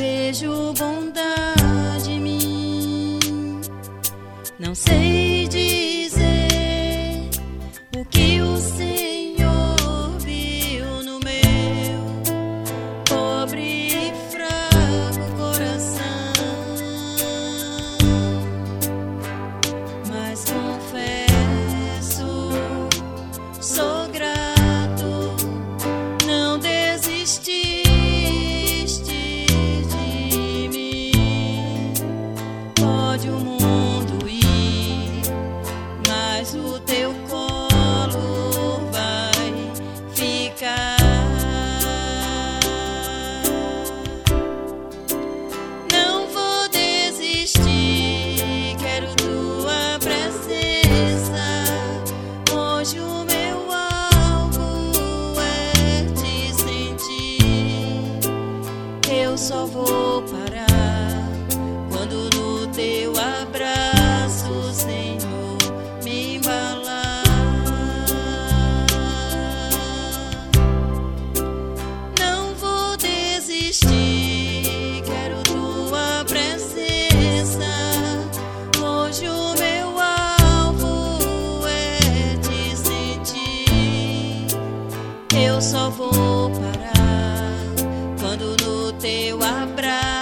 vejo bondade em mim. Não sei dizer o que o Senhor viu no meu pobre e fraco coração, mas confesso, sou grato, não desististe de mim. Pode o mundo ir, mas o teu colo vai ficar. Não vou desistir, quero tua presença. Hoje o meu alvo é te sentir. Eu só vou parar quando no teu abraço, Senhor, me embalar. Não vou desistir, quero tua presença. Hoje o meu alvo é te sentir. Eu só vou parar quando no teu abraço,